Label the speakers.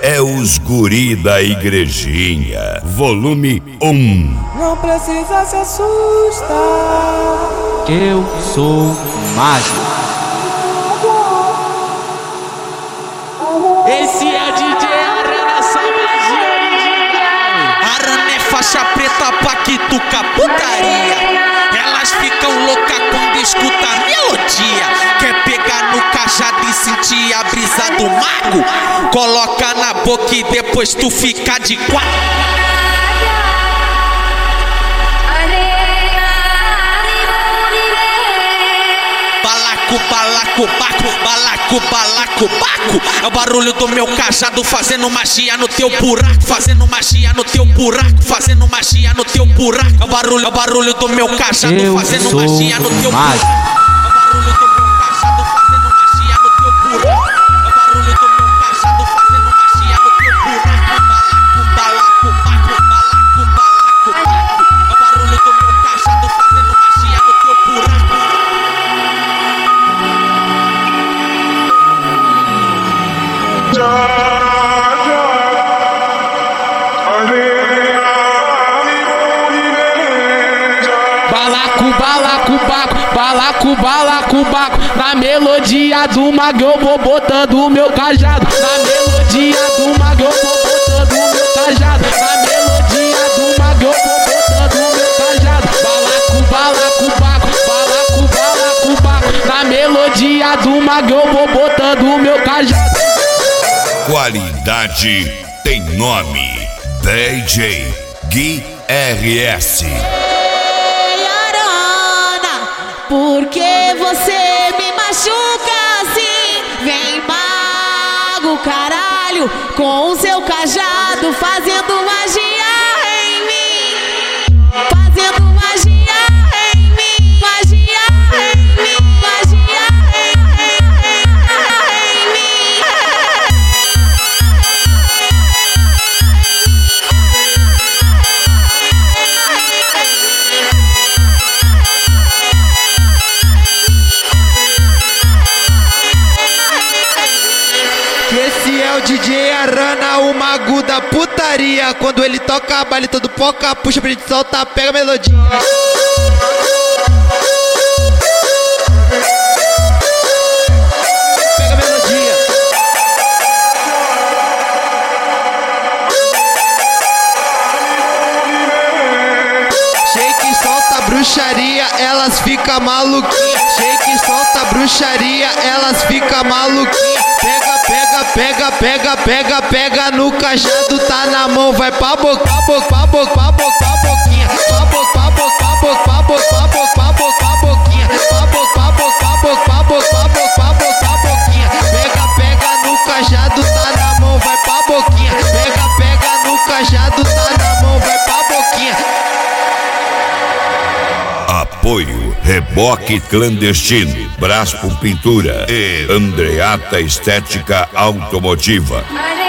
Speaker 1: é os guri da igrejinha, volume 1.
Speaker 2: Não precisa se assustar,
Speaker 3: eu sou mágico.
Speaker 4: Esse é DJ Arana, essa magia original. Arana é faixa preta, paquituca, putaria. Elas ficam loucas quando escuta a melodia. Quer pegar no cajado e sentir a brisa do mago? Coloca na boca e depois tu fica de quatro. Balaco, balaco, é o barulho do meu cajado fazendo magia no teu buraco, fazendo magia no teu buraco, fazendo magia no teu buraco. É o barulho do meu cajado fazendo magia no teu buraco. É o barulho do meu cajado fazendo magia no teu buraco. É o barulho do meu cajado fazendo magia no teu buraco. Balaco, balaco, é o barulho do meu cajado fazendo magia no teu buraco.
Speaker 3: Balaco, na melodia do mago eu vou botando o meu cajado. Na melodia do mago eu vou botando o meu cajado. Na melodia do mago eu vou botando o meu cajado. Balaco, na melodia do mago eu vou botando o meu cajado.
Speaker 1: Qualidade tem nome, DJ Gui RS.
Speaker 5: Por que você me machuca assim? Vem mago, caralho, com o seu cajado fazendo magia em mim. Fazendo magia em mim. Magia em mim. Magia em mim.
Speaker 6: Esse é o DJ Arana, o mago da putaria. Quando ele toca a baile todo poca, puxa pra gente soltar, pega a melodia. Pega a melodia. Shake, solta bruxaria, elas ficam maluquinhas. Shake, solta bruxaria, elas ficam maluquinhas. Pega no cajado, tá na mão, vai pra boca, boquinha, pra boquinha, pega no cajado, tá na mão, vai pra boquinha, pega no cajado, tá na mão, vai pra boquinha.
Speaker 1: Apoio Reboque Clandestino, Braspo Pintura e Andreata Estética Automotiva.